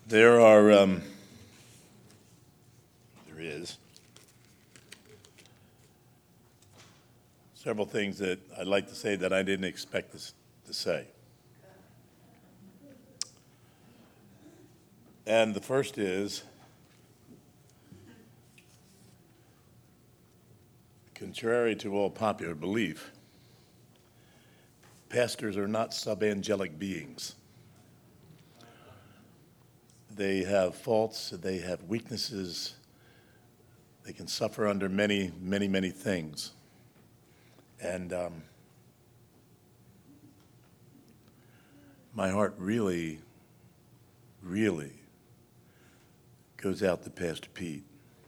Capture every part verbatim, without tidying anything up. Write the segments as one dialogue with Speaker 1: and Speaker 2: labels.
Speaker 1: There are, um, there is, several things that I'd like to say that I didn't expect to, to say. And the first is, contrary to all popular belief, pastors are not sub-angelic beings. They have faults, they have weaknesses, they can suffer under many, many, many things. And um, my heart really, really goes out to Pastor Pete.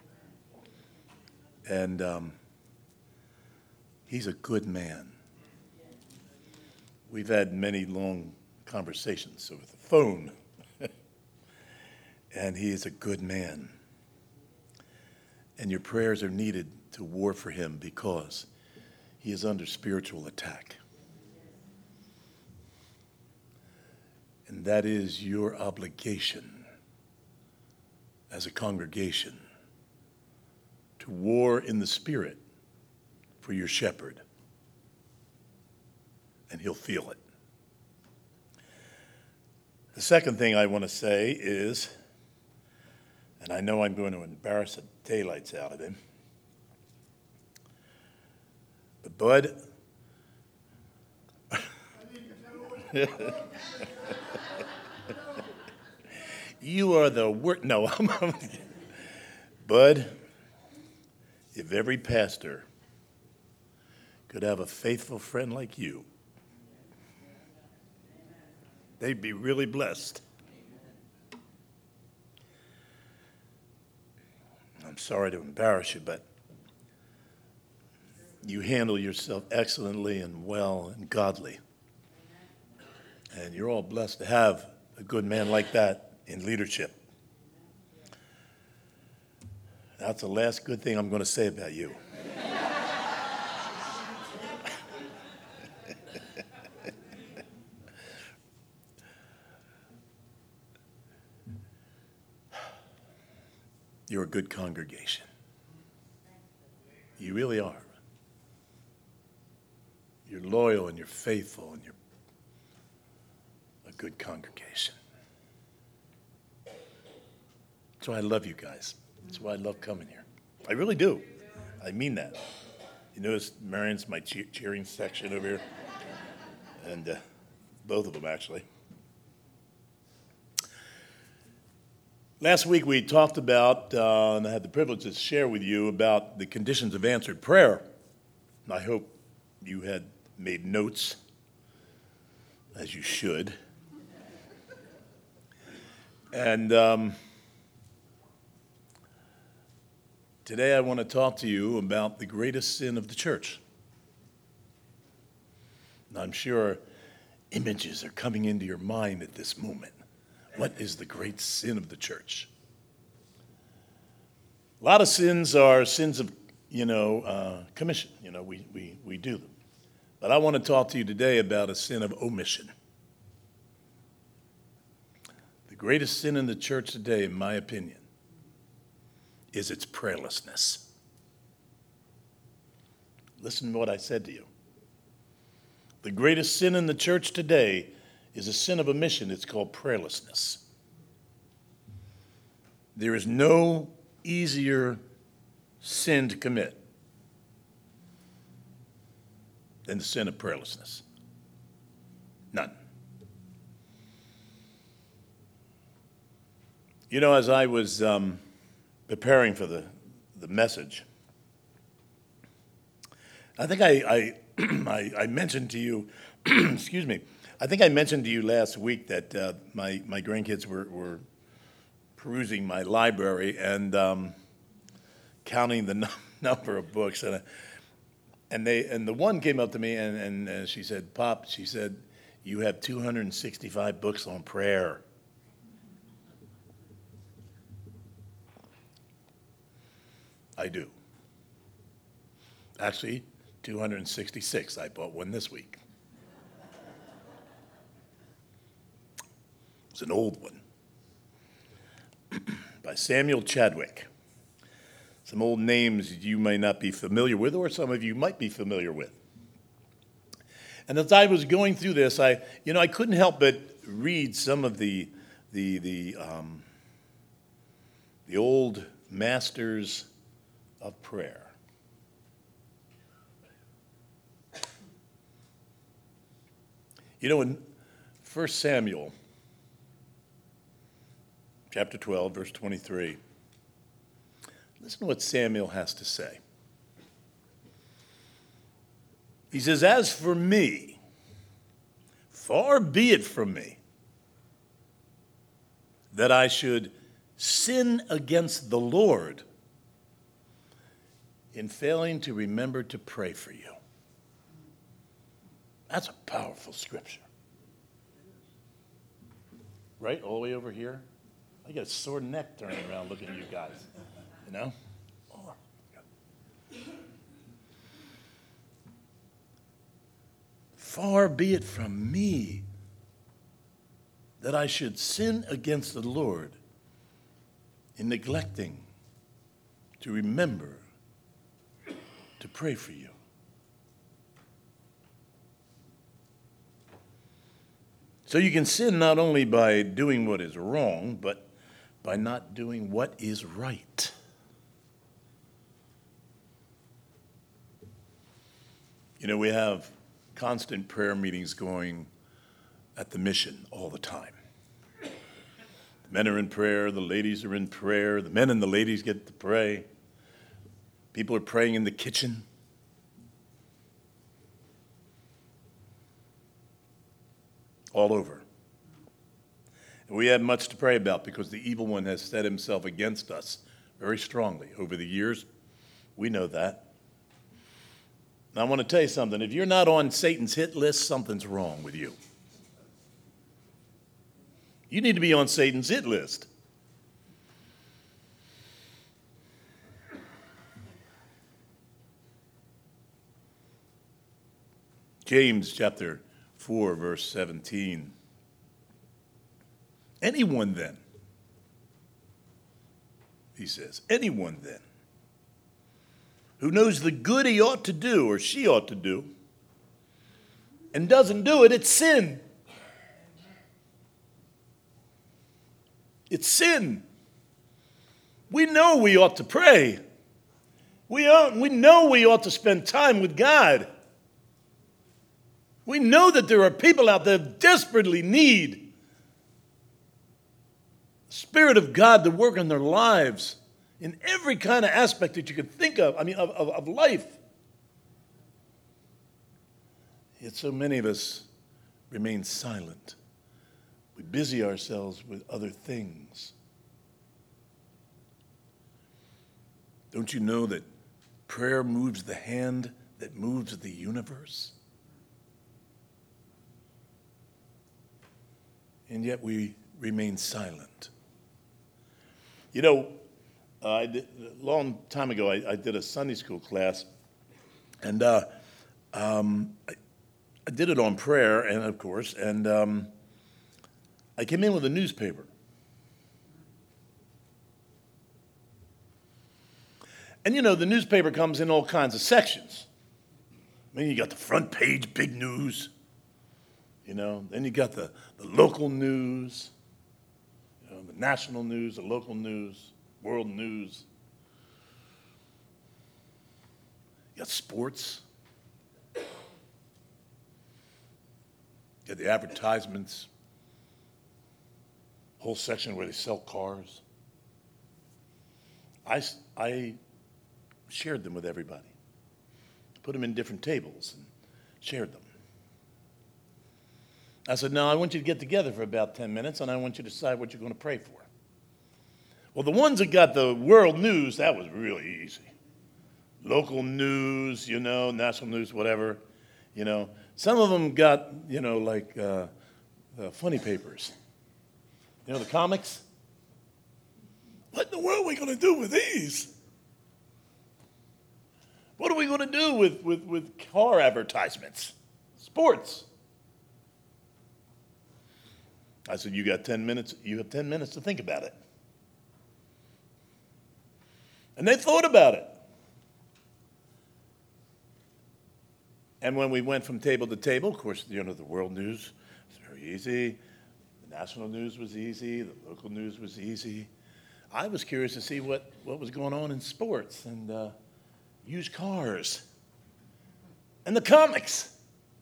Speaker 1: And um, he's a good man. We've had many long conversations over the phone. And he is a good man. And your prayers are needed to war for him because he is under spiritual attack. And that is your obligation as a congregation to war in the spirit for your shepherd. And he'll feel it. The second thing I want to say is, and I know I'm going to embarrass the daylights out of him, but Bud, you are the worst. No, I'm, Bud, if every pastor could have a faithful friend like you, they'd be really blessed. I'm sorry to embarrass you, but you handle yourself excellently and well and godly. And you're all blessed to have a good man like that in leadership. That's the last good thing I'm going to say about you. You're a good congregation. You really are. You're loyal and you're faithful and you're a good congregation. That's why I love you guys. That's why I love coming here. I really do. I mean that. You notice Marion's my che- cheering section over here. And uh, both of them, actually. Last week we talked about, uh, and I had the privilege to share with you about the conditions of answered prayer. And I hope you had made notes, as you should. And um, today I want to talk to you about the greatest sin of the church. And I'm sure images are coming into your mind at this moment. What is the great sin of the church? A lot of sins are sins of, you know, uh, commission. You know, we, we, we do them. But I want to talk to you today about a sin of omission. The greatest sin in the church today, in my opinion, is its prayerlessness. Listen to what I said to you. The greatest sin in the church today is a sin of omission. It's called prayerlessness. There is no easier sin to commit than the sin of prayerlessness. None. You know, as I was um, preparing for the, the message, I think I, I, I, I mentioned to you, excuse me, I think I mentioned to you last week that uh, my, my grandkids were, were perusing my library and um, counting the n- number of books. And, and, they, and the one came up to me and, and uh, she said, Pop, she said, you have two hundred sixty-five books on prayer. I do. Actually, two hundred sixty-six. I bought one this week. It's an old one. by Samuel Chadwick. Some old names you may not be familiar with, or some of you might be familiar with. And as I was going through this, I, you know, I couldn't help but read some of the, the, the, um, the old masters of prayer. You know, in First Samuel, chapter twelve, verse twenty-three, listen to what Samuel has to say. He says, "As for me, far be it from me that I should sin against the Lord in failing to remember to pray for you." That's a powerful scripture. Right? All the way over here. I got a sore neck turning around looking at you guys. You know? Oh. Far be it from me that I should sin against the Lord in neglecting to remember to pray for you. So you can sin not only by doing what is wrong, but by not doing what is right. You know, we have constant prayer meetings going at the mission all the time. The men are in prayer, the ladies are in prayer, the men and the ladies get to pray. People are praying in the kitchen. All over. And we have much to pray about because the evil one has set himself against us very strongly over the years. We know that. Now, I want to tell you something. If you're not on Satan's hit list, something's wrong with you. You need to be on Satan's hit list. James chapter four, verse seventeen. Anyone then, he says, anyone then, who knows the good he ought to do or she ought to do and doesn't do it, it's sin. It's sin. We know we ought to pray. We, ought, we know we ought to spend time with God. We know that there are people out there that desperately need the Spirit of God to work in their lives in every kind of aspect that you could think of, I mean, of, of, of life. Yet so many of us remain silent. We busy ourselves with other things. Don't you know that prayer moves the hand that moves the universe? And yet we remain silent. You know, uh, I did, a long time ago, I, I did a Sunday school class, and uh, um, I, I did it on prayer, and of course, and um, I came in with a newspaper. And you know, the newspaper comes in all kinds of sections. I mean, you got the front page, big news. You know, then you got the, the local news, you know, the national news, the local news, world news. You got sports. You got the advertisements, whole section where they sell cars. I, I shared them with everybody. Put them in different tables and shared them. I said, now I want you to get together for about ten minutes, and I want you to decide what you're going to pray for. Well, the ones that got the world news, that was really easy. Local news, you know, national news, whatever, you know. Some of them got, you know, like uh, the funny papers. You know, the comics. What in the world are we going to do with these? What are we going to do with, with, with car advertisements? Sports. I said, you got ten minutes, you have ten minutes to think about it. And they thought about it. And when we went from table to table, of course, you know, the world news was very easy. The national news was easy. The local news was easy. I was curious to see what, what was going on in sports and uh, used cars and the comics.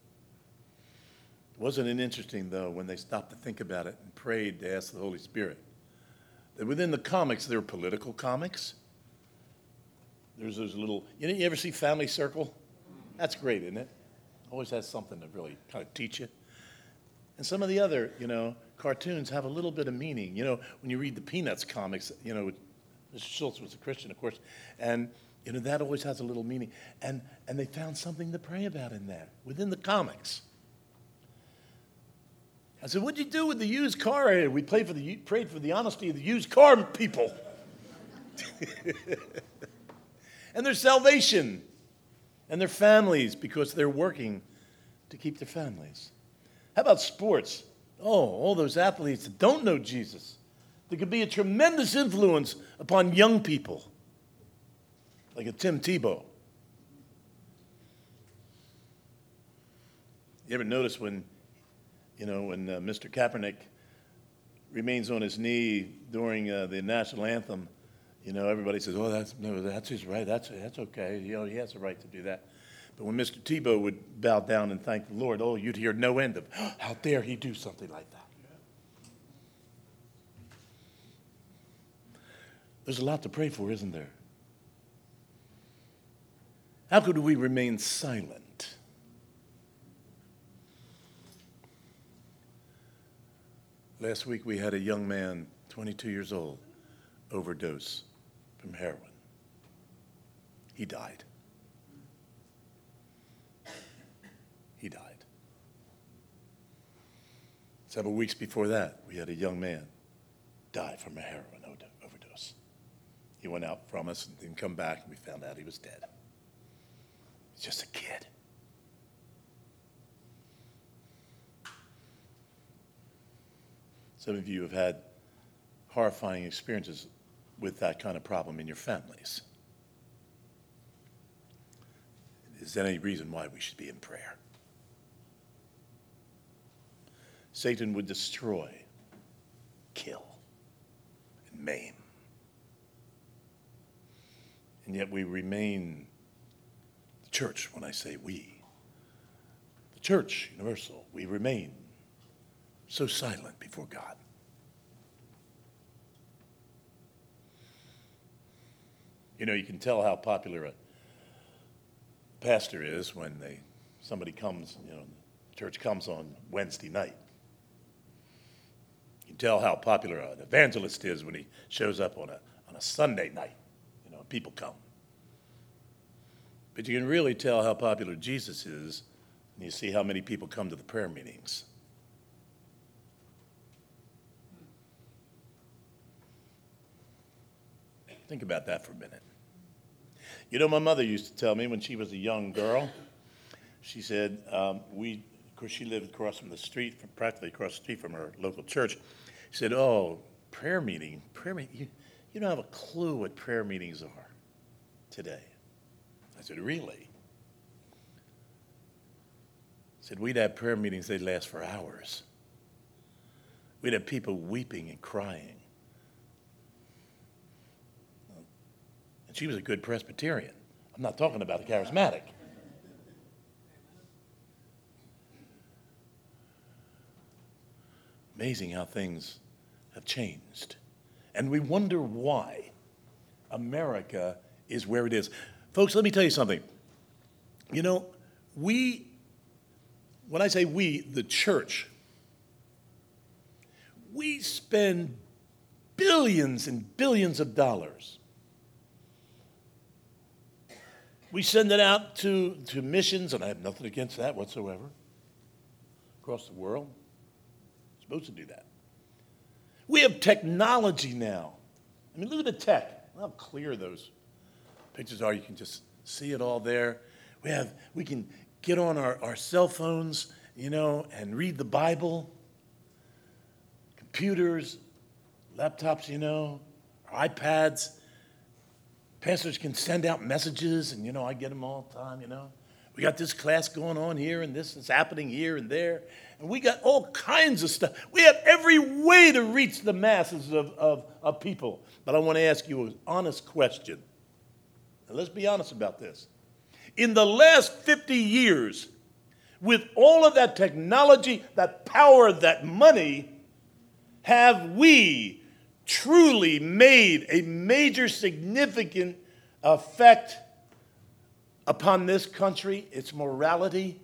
Speaker 1: Wasn't it interesting, though, when they stopped to think about it and prayed to ask the Holy Spirit, that within the comics, there are political comics. There's those little, you know, you ever see Family Circle? That's great, isn't it? Always has something to really kind of teach you. And some of the other, you know, cartoons have a little bit of meaning. You know, when you read the Peanuts comics, you know, Mister Schultz was a Christian, of course, and, you know, that always has a little meaning. And, and they found something to pray about in there, within the comics. I said, what'd you do with the used car area? We prayed for the, prayed for the honesty of the used car people. And their salvation. And their families, because they're working to keep their families. How about sports? Oh, all those athletes that don't know Jesus. There could be a tremendous influence upon young people, like a Tim Tebow. You ever notice when, you know, when uh, Mister Kaepernick remains on his knee during uh, the national anthem? You know, everybody says, "Oh, that's no, that's his right. That's that's okay. You know, he has the right to do that." But when Mister Tebow would bow down and thank the Lord, oh, you'd hear no end of, oh, "How dare he do something like that?" There's a lot to pray for, isn't there? How could we remain silent? Last week we had a young man, twenty-two years old, overdose from heroin. He died. He died. Several weeks before that, we had a young man die from a heroin overdose. He went out from us and didn't come back, and we found out he was dead. He's just a kid. Some of you have had horrifying experiences with that kind of problem in your families. Is there any reason why we should be in prayer? Satan would destroy, kill, and maim. And yet we remain, the church, when I say we, the church, universal, we remain so silent before God. You know, you can tell how popular a pastor is when they somebody comes, you know, church comes on Wednesday night. You can tell how popular an evangelist is when he shows up on a on a Sunday night. You know, people come. But you can really tell how popular Jesus is when you see how many people come to the prayer meetings. Think about that for a minute. You know, my mother used to tell me when she was a young girl, she said, um, we, of course, she lived across from the street, from, practically across the street from her local church. She said, oh, prayer meeting, prayer meeting, you, you don't have a clue what prayer meetings are today. I said, really? I said, we'd have prayer meetings, they'd last for hours. We'd have people weeping and crying. And she was a good Presbyterian. I'm not talking about a charismatic. Amazing how things have changed. And we wonder why America is where it is. Folks, let me tell you something. You know, we, when I say we, the church, we spend billions and billions of dollars. We send it out to, to missions, and I have nothing against that whatsoever, across the world. We're supposed to do that. We have technology now. I mean, look at the tech. How clear those pictures are. You can just see it all there. We have, we can get on our, our cell phones, you know, and read the Bible. Computers, laptops, you know, our iPads. Pastors can send out messages, and, you know, I get them all the time, you know. We got this class going on here, and this is happening here and there. And we got all kinds of stuff. We have every way to reach the masses of, of, of people. But I want to ask you an honest question. And let's be honest about this. In the last fifty years, with all of that technology, that power, that money, have we truly made a major significant effect upon this country, its morality?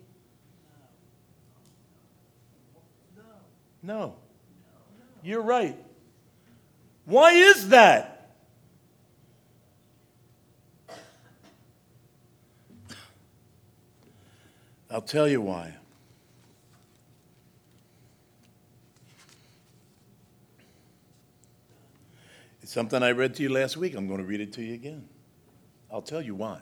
Speaker 1: No. You're right. Why is that? I'll tell you why. It's something I read to you last week. I'm going to read it to you again. I'll tell you why.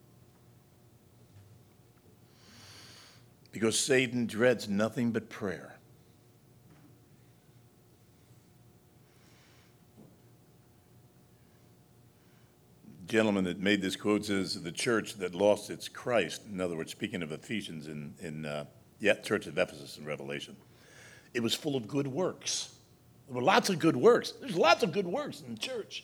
Speaker 1: Because Satan dreads nothing but prayer. The gentleman that made this quote says, the church that lost its Christ, in other words, speaking of Ephesians in, in uh, yeah, Church of Ephesus in Revelation, it was full of good works. There were lots of good works. There's lots of good works in the church.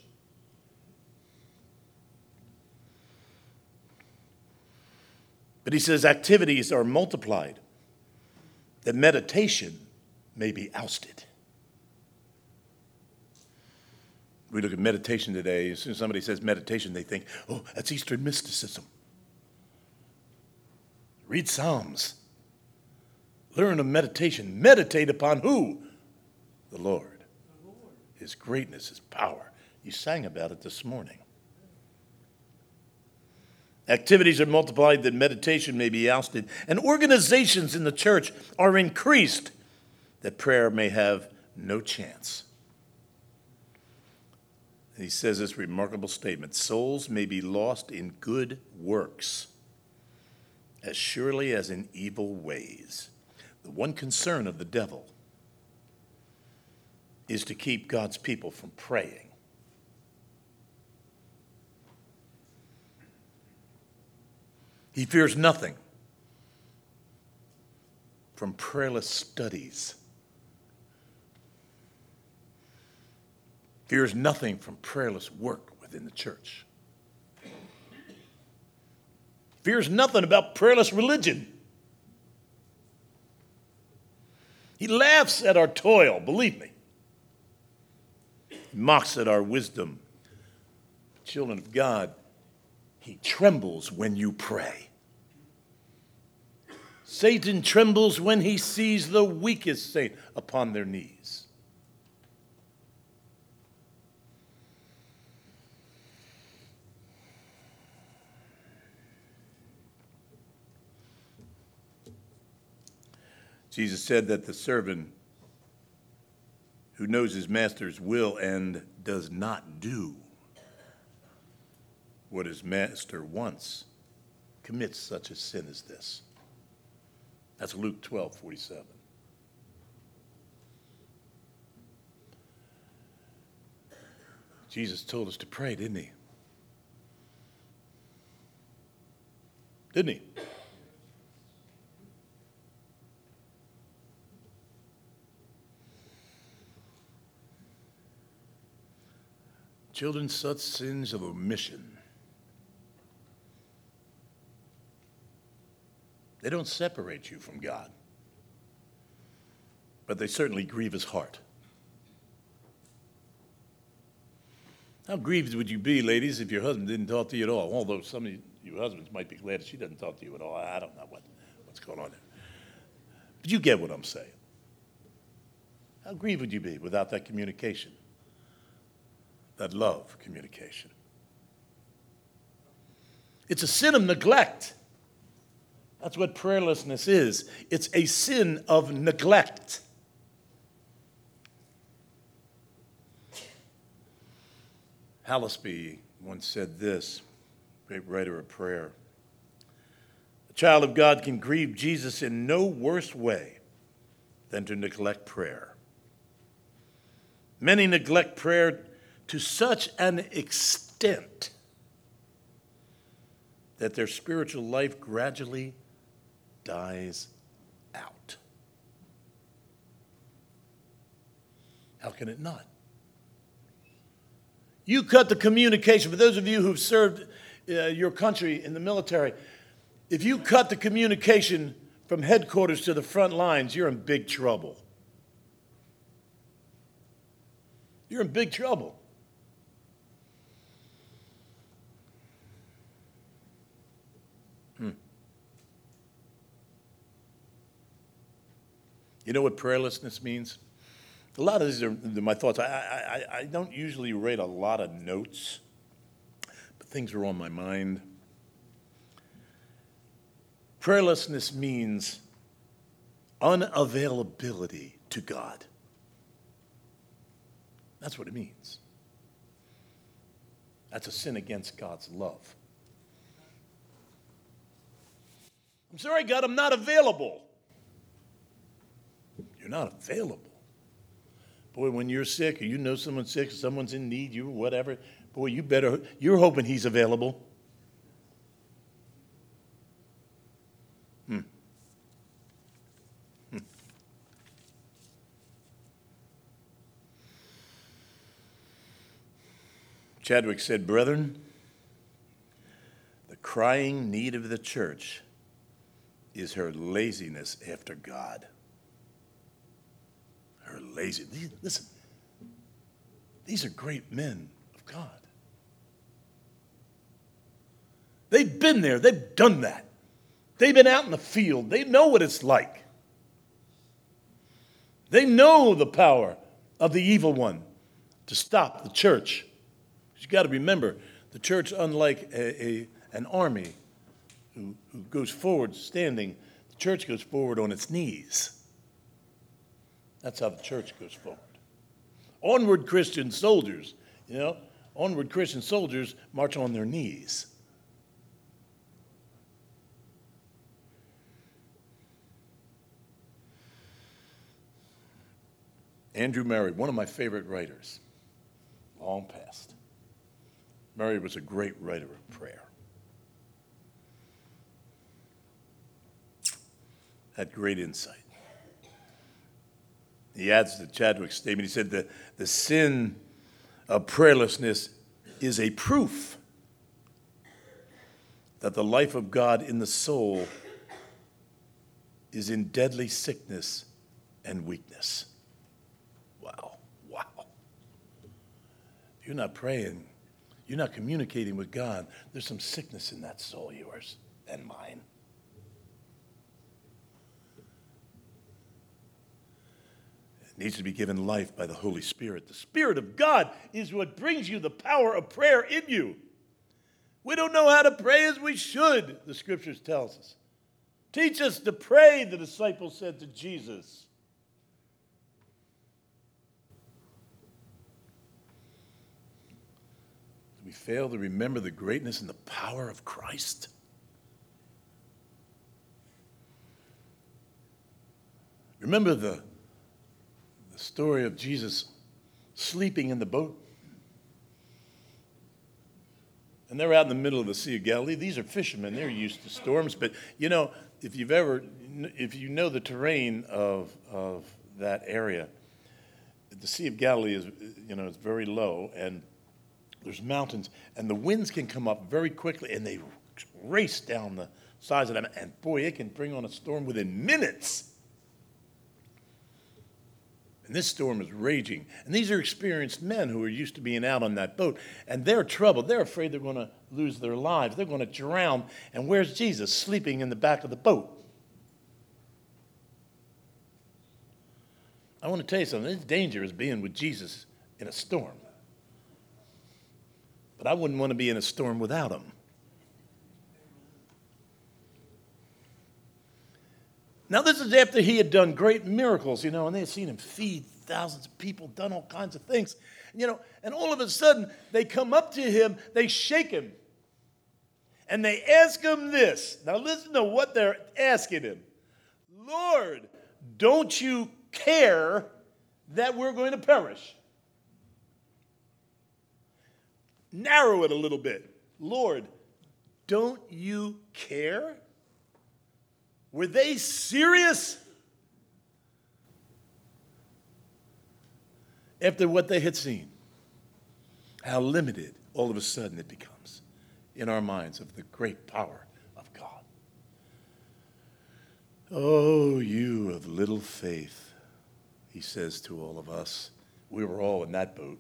Speaker 1: But he says activities are multiplied, that meditation may be ousted. We look at meditation today. As soon as somebody says meditation, they think, oh, that's Eastern mysticism. Read Psalms. Learn of meditation. Meditate upon who? The Lord. The Lord. His greatness, his power. You sang about it this morning. Activities are multiplied that meditation may be ousted, and organizations in the church are increased that prayer may have no chance. He says this remarkable statement, souls may be lost in good works as surely as in evil ways. The one concern of the devil is to keep God's people from praying. He fears nothing from prayerless studies. Fears nothing from prayerless work within the church. Fears nothing about prayerless religion. He laughs at our toil, believe me. He mocks at our wisdom. Children of God, he trembles when you pray. Satan trembles when he sees the weakest saint upon their knees. Jesus said that the servant who knows his master's will and does not do what his master wants commits such a sin as this. That's Luke twelve forty-seven. Jesus told us to pray, didn't he? Didn't he? Children, such sins of omission, they don't separate you from God, but they certainly grieve his heart. How grieved would you be, ladies, if your husband didn't talk to you at all? Although some of you husbands might be glad that she doesn't talk to you at all. I don't know what, what's going on there. But you get what I'm saying. How grieved would you be without that communication? That love communication. It's a sin of neglect. That's what prayerlessness is. It's a sin of neglect. Halsby once said this, great writer of prayer. A child of God can grieve Jesus in no worse way than to neglect prayer. Many neglect prayer to such an extent that their spiritual life gradually dies out. How can it not? You cut the communication. For those of you who've served uh, your country in the military, if you cut the communication from headquarters to the front lines, you're in big trouble. You're in big trouble. Hmm. You know what prayerlessness means? A lot of these are my thoughts. I, I, I don't usually write a lot of notes, but things are on my mind. Prayerlessness means unavailability to God. That's what it means. That's a sin against God's love. I'm sorry, God, I'm not available. You're not available. Boy, when you're sick or you know someone's sick or someone's in need, you whatever, boy, you better, you're hoping he's available. Hmm. Hmm. Chadwick said, brethren, the crying need of the church is her laziness after God. Her lazy. These, listen, these are great men of God. They've been there. They've done that. They've been out in the field. They know what it's like. They know the power of the evil one to stop the church. You got to remember, the church, unlike a, a, an army who, who goes forward standing, the church goes forward on its knees. That's how the church goes forward. Onward Christian soldiers, you know, onward Christian soldiers march on their knees. Andrew Murray, one of my favorite writers, long past. Murray was a great writer of prayer. Had great insight. He adds to Chadwick's statement, he said that the sin of prayerlessness is a proof that the life of God in the soul is in deadly sickness and weakness. Wow, wow. You're not praying. You're not communicating with God. There's some sickness in that soul, yours and mine. It needs to be given life by the Holy Spirit. The Spirit of God is what brings you the power of prayer in you. We don't know how to pray as we should, the Scriptures tells us. Teach us to pray, the disciples said to Jesus. Do we fail to remember the greatness and the power of Christ? Remember the The story of Jesus sleeping in the boat. And they're out in the middle of the Sea of Galilee. These are fishermen. They're used to storms. But, you know, if you've ever, if you know the terrain of, of that area, the Sea of Galilee is, you know, it's very low. And there's mountains. And the winds can come up very quickly. And they race down the sides of them. And, boy, it can bring on a storm within minutes. And this storm is raging. And these are experienced men who are used to being out on that boat. And they're troubled. They're afraid they're going to lose their lives. They're going to drown. And where's Jesus? Sleeping in the back of the boat. I want to tell you something. There's danger is being with Jesus in a storm. But I wouldn't want to be in a storm without him. Now, this is after he had done great miracles, you know, and they had seen him feed thousands of people, done all kinds of things. You know, and all of a sudden, they come up to him, they shake him, and they ask him this. Now, listen to what they're asking him. Lord, don't you care that we're going to perish? Narrow it a little bit. Lord, Don't you care? Were they serious? After what they had seen, how limited all of a sudden it becomes in our minds of the great power of God. Oh, you of little faith, he says to all of us. We were all in that boat.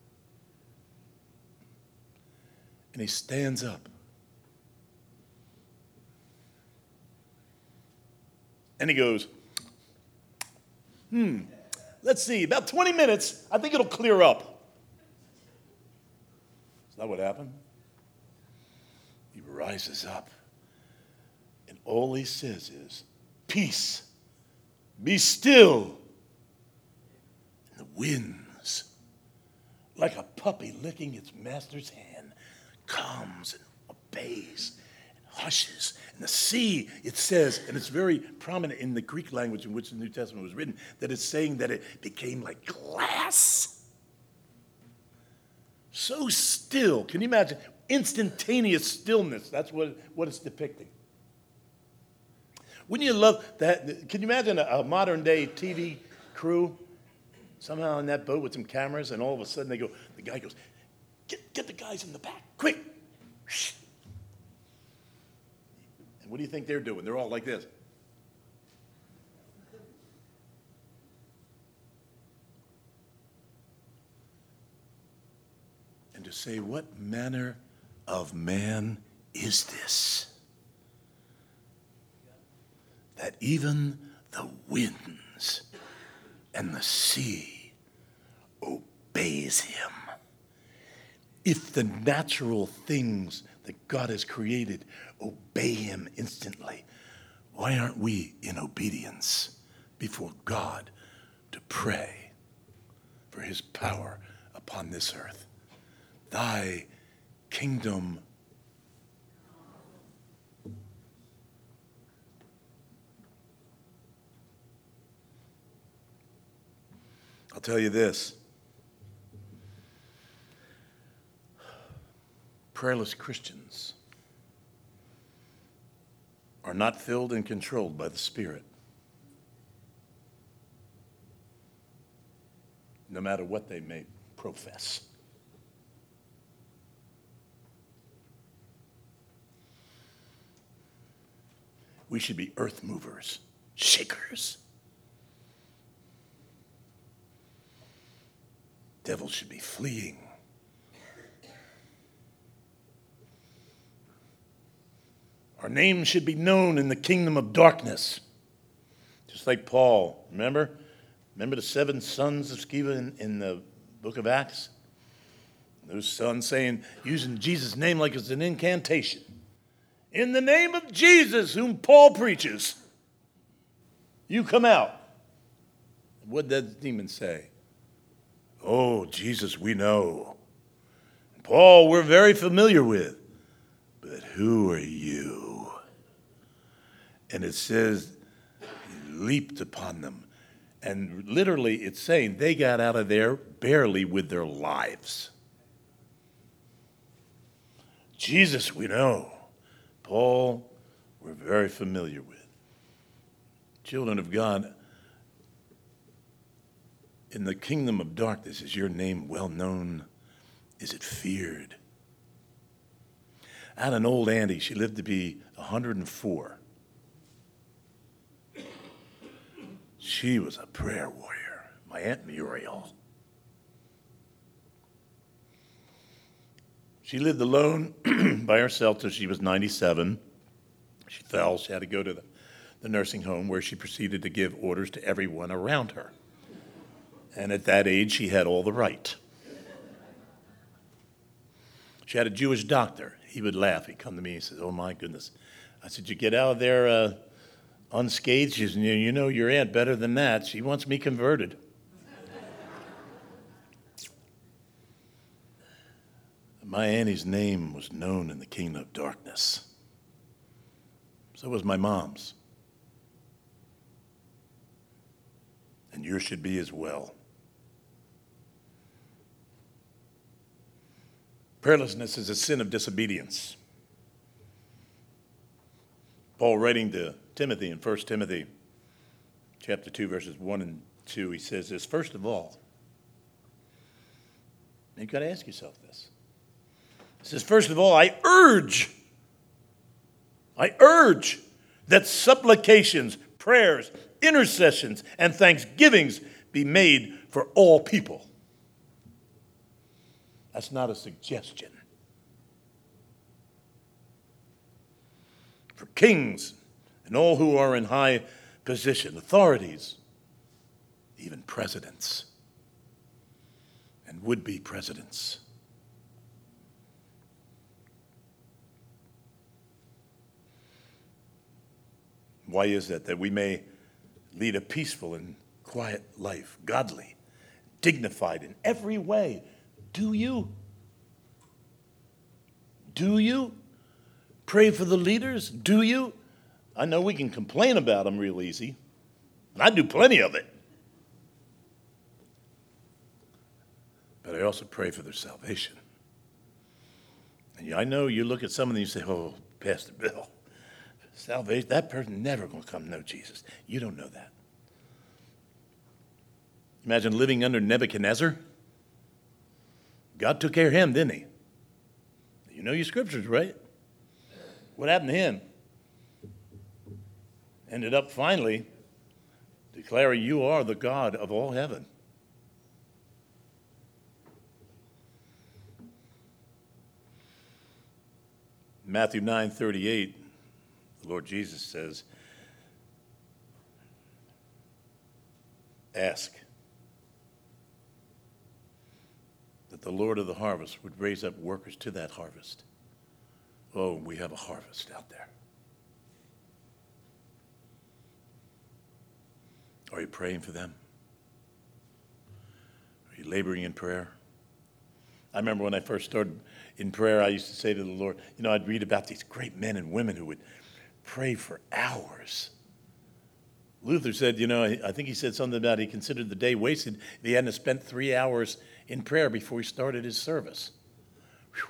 Speaker 1: And he stands up. And he goes, hmm, let's see, about twenty minutes, I think it'll clear up. Is that what happened? He rises up, and all he says is, peace, be still. And the winds, like a puppy licking its master's hand, comes and obeys. Hushes. And the sea, it says, and it's very prominent in the Greek language in which the New Testament was written, that it's saying that it became like glass. So still. Can you imagine? Instantaneous stillness. That's what, what it's depicting. Wouldn't you love that? Can you imagine a, a modern day T V crew somehow in that boat with some cameras, and all of a sudden they go, the guy goes, get, get the guys in the back, quick. What do you think they're doing? They're all like this. And to say, what manner of man is this? That even the winds and the sea obeys him. If the natural things that God has created obey him instantly, why aren't we in obedience before God to pray for his power upon this earth? Thy kingdom. I'll tell you this. Prayerless Christians are not filled and controlled by the Spirit. No matter what they may profess. We should be earth movers, shakers. Devils should be fleeing. Our name should be known in the kingdom of darkness. Just like Paul, remember? Remember the seven sons of Sceva in, in the book of Acts? Those sons saying, using Jesus' name like it's an incantation. In the name of Jesus, whom Paul preaches, you come out. What did that demon say? Oh, Jesus, we know. Paul, we're very familiar with. But who are you? And it says, he leaped upon them. And literally, it's saying they got out of there barely with their lives. Jesus, we know. Paul, we're very familiar with. Children of God, in the kingdom of darkness, is your name well known? Is it feared? I had an old auntie. She lived to be one hundred four. She was a prayer warrior, my Aunt Muriel. She lived alone by herself till she was ninety-seven. She fell. She had to go to the, the nursing home where she proceeded to give orders to everyone around her. And at that age, she had all the right. She had a Jewish doctor. He would laugh. He'd come to me and said, oh, my goodness. I said, you get out of there uh, unscathed? She said, you know your aunt better than that. She wants me converted. My auntie's name was known in the kingdom of darkness. So was my mom's. And yours should be as well. Prayerlessness is a sin of disobedience. Paul writing to Timothy in First Timothy chapter two, verses one and two, he says this, first of all, and you've got to ask yourself this. He says, first of all, I urge, I urge that supplications, prayers, intercessions, and thanksgivings be made for all people. That's not a suggestion. For kings and all who are in high position, authorities, even presidents and would-be presidents. Why is that? That we may lead a peaceful and quiet life, godly, dignified in every way. Do you? Do you? Pray for the leaders? Do you? I know we can complain about them real easy, and I do plenty of it. But I also pray for their salvation. And I know you look at some of them and you say, oh, Pastor Bill, salvation, that person never going to come to know Jesus. You don't know that. Imagine living under Nebuchadnezzar. God took care of him, didn't he? You know your scriptures, right? What happened to him? Ended up finally declaring, you are the God of all heaven. Matthew nine thirty-eight, the Lord Jesus says, ask that the Lord of the harvest would raise up workers to that harvest. Oh, we have a harvest out there. Are you praying for them? Are you laboring in prayer? I remember when I first started in prayer, I used to say to the Lord, you know, I'd read about these great men and women who would pray for hours. Luther said, you know, I think he said something about he considered the day wasted if he hadn't spent three hours in prayer before he started his service. Whew.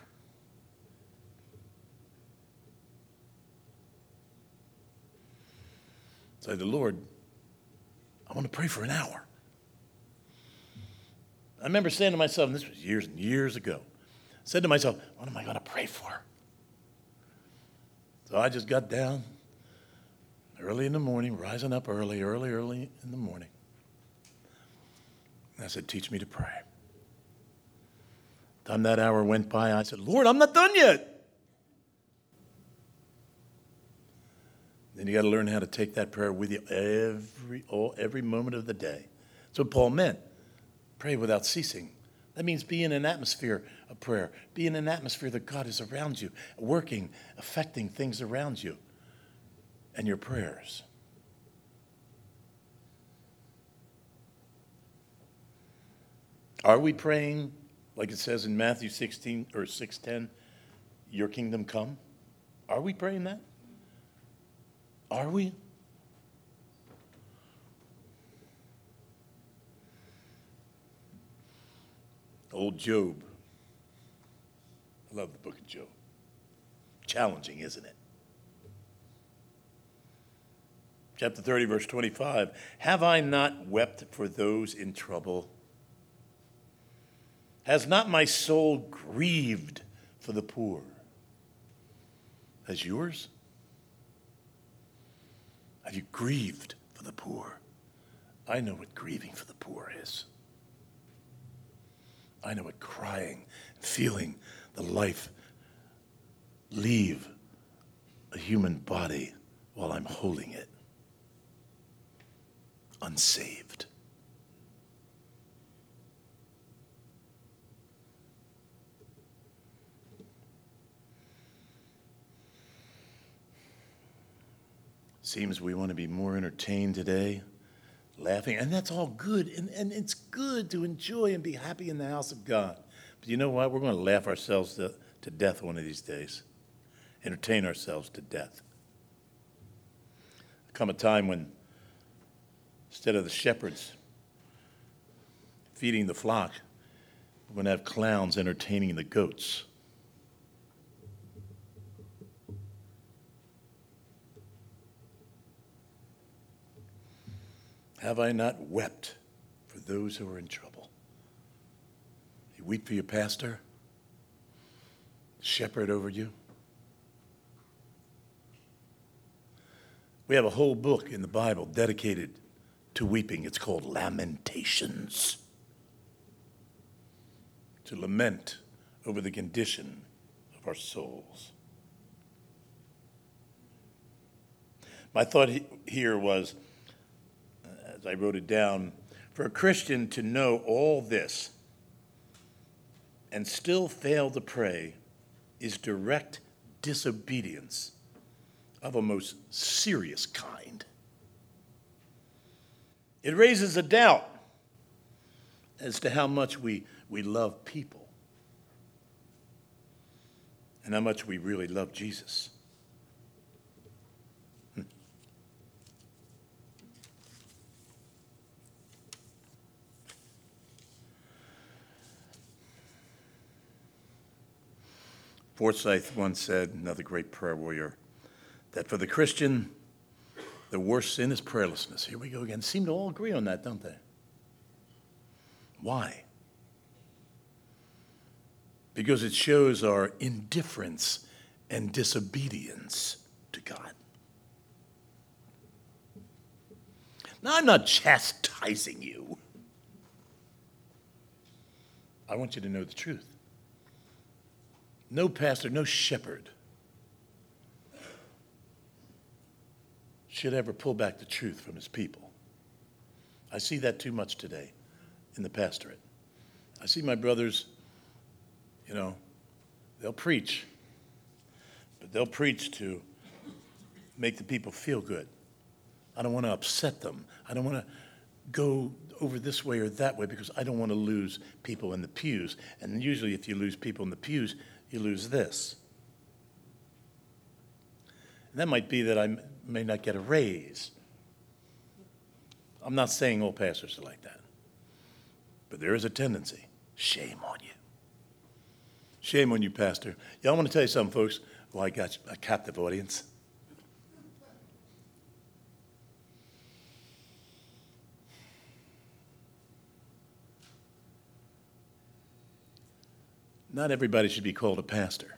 Speaker 1: So the Lord, I want to pray for an hour. I remember saying to myself, and this was years and years ago, I said to myself, what am I going to pray for? So I just got down early in the morning, rising up early, early, early in the morning. And I said, teach me to pray. Time that hour went by, I said, Lord, I'm not done yet. Then you got to learn how to take that prayer with you every, all, every moment of the day. That's what Paul meant. Pray without ceasing. That means be in an atmosphere of prayer. Be in an atmosphere that God is around you, working, affecting things around you and your prayers. Are we praying, like it says in Matthew sixteen or six ten, your kingdom come? Are we praying that? Are we? Old Job. I love the book of Job. Challenging, isn't it? Chapter thirty, verse twenty-five. Have I not wept for those in trouble? Has not my soul grieved for the poor? Has yours? Have you grieved for the poor? I know what grieving for the poor is. I know what crying, feeling the life leave a human body while I'm holding it, unsaved. Seems we want to be more entertained today, laughing, and that's all good, and, and it's good to enjoy and be happy in the house of God. But you know what? We're going to laugh ourselves to, to death one of these days, entertain ourselves to death. There'll come a time when instead of the shepherds feeding the flock, we're going to have clowns entertaining the goats. Have I not wept for those who are in trouble? You weep for your pastor, shepherd over you. We have a whole book in the Bible dedicated to weeping. It's called Lamentations. To lament over the condition of our souls. My thought he- here was, as I wrote it down, for a Christian to know all this and still fail to pray is direct disobedience of a most serious kind. It raises a doubt as to how much we, we love people and how much we really love Jesus. Hmm. Forsyth once said, another great prayer warrior, that for the Christian, the worst sin is prayerlessness. Here we go again. Seem to all agree on that, don't they? Why? Because it shows our indifference and disobedience to God. Now, I'm not chastising you. I want you to know the truth. No pastor, no shepherd should ever pull back the truth from his people. I see that too much today in the pastorate. I see my brothers, you know, they'll preach, but they'll preach to make the people feel good. I don't want to upset them. I don't want to go over this way or that way because I don't want to lose people in the pews. And usually if you lose people in the pews, you lose this. And that might be that I may not get a raise. I'm not saying all pastors are like that. But there is a tendency. Shame on you. Shame on you, pastor. Yeah, I want to tell you something, folks. Well, I got a captive audience. Not everybody should be called a pastor.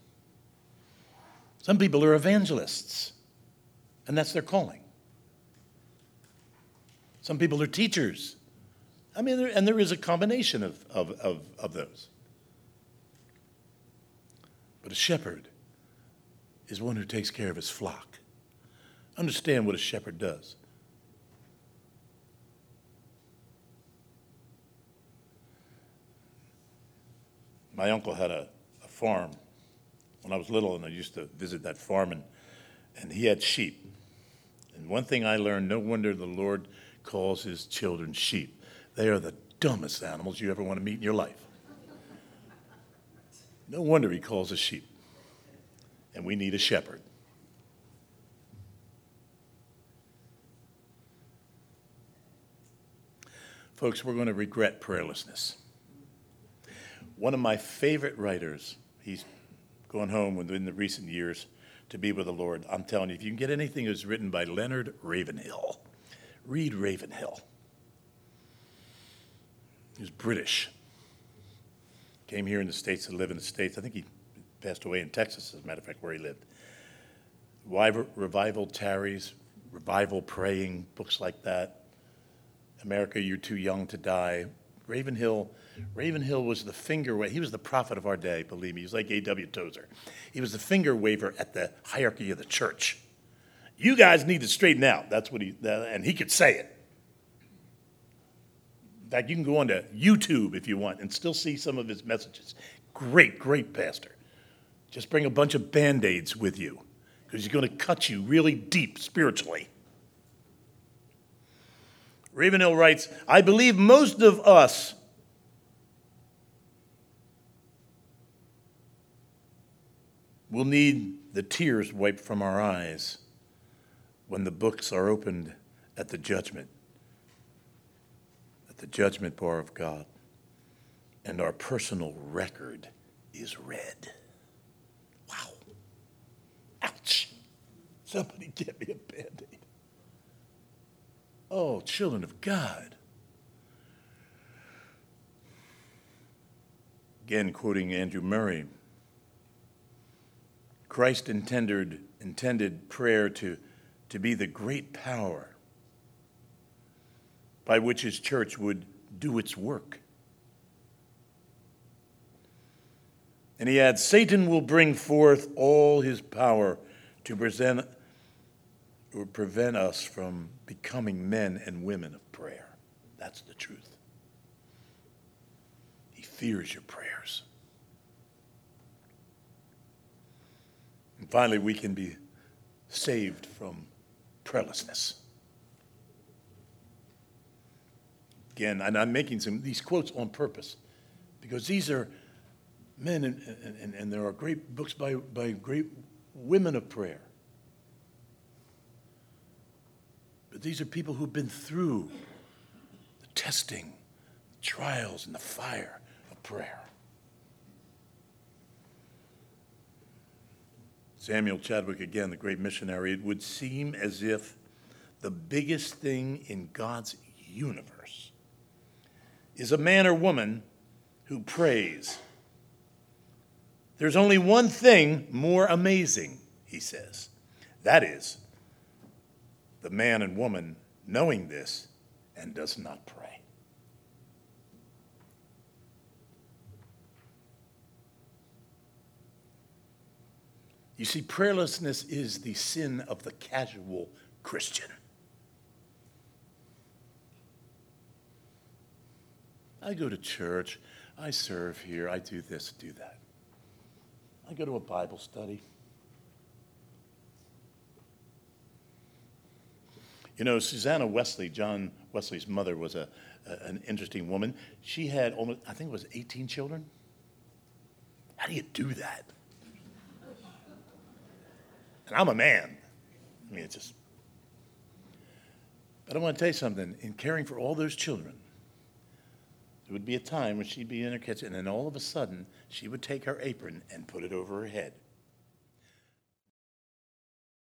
Speaker 1: Some people are evangelists, and that's their calling. Some people are teachers. I mean, there, and there is a combination of, of, of, of those. But a shepherd is one who takes care of his flock. Understand what a shepherd does. My uncle had a, a farm when I was little, and I used to visit that farm, and, and he had sheep. And one thing I learned, no wonder the Lord calls his children sheep. They are the dumbest animals you ever want to meet in your life. No wonder he calls us sheep. And we need a shepherd. Folks, we're going to regret prayerlessness. One of my favorite writers, he's gone home within the recent years to be with the Lord. I'm telling you, if you can get anything that's written by Leonard Ravenhill, read Ravenhill. He was British. Came here in the States to live in the States. I think he passed away in Texas, as a matter of fact, where he lived. Revival Tarries, Revival Praying, books like that. America, You're Too Young to Die. Ravenhill, Ravenhill was the finger wa- he was the prophet of our day, believe me. He was like A W Tozer. He was the finger waver at the hierarchy of the church. You guys need to straighten out. That's what he, that, and he could say it. In fact, you can go onto YouTube if you want and still see some of his messages. Great, great pastor. Just bring a bunch of Band-Aids with you because he's going to cut you really deep spiritually. Ravenhill writes, I believe most of us will need the tears wiped from our eyes when the books are opened at the judgment, at the judgment bar of God, and our personal record is read. Wow. Ouch. Somebody get me a Band-Aid. Oh, children of God. Again, quoting Andrew Murray, Christ intended, intended prayer to, to be the great power by which his church would do its work. And he adds, Satan will bring forth all his power to present or prevent us from becoming men and women of prayer. That's the truth. He fears your prayers. And finally, we can be saved from prayerlessness. Again, and I'm making some these quotes on purpose because these are men, and, and, and there are great books by, by great women of prayer. But these are people who've been through the testing, the trials, and the fire of prayer. Samuel Chadwick, again, the great missionary, it would seem as if the biggest thing in God's universe is a man or woman who prays. There's only one thing more amazing, he says. That is, the man and woman knowing this and does not pray. You see, prayerlessness is the sin of the casual Christian. I go to church, I serve here, I do this, do that. I go to a Bible study. You know, Susanna Wesley, John Wesley's mother, was a, a an interesting woman. She had almost, I think it was eighteen children. How do you do that? And I'm a man. I mean, it's just. But I want to tell you something. In caring for all those children, there would be a time when she'd be in her kitchen, and then all of a sudden, she would take her apron and put it over her head.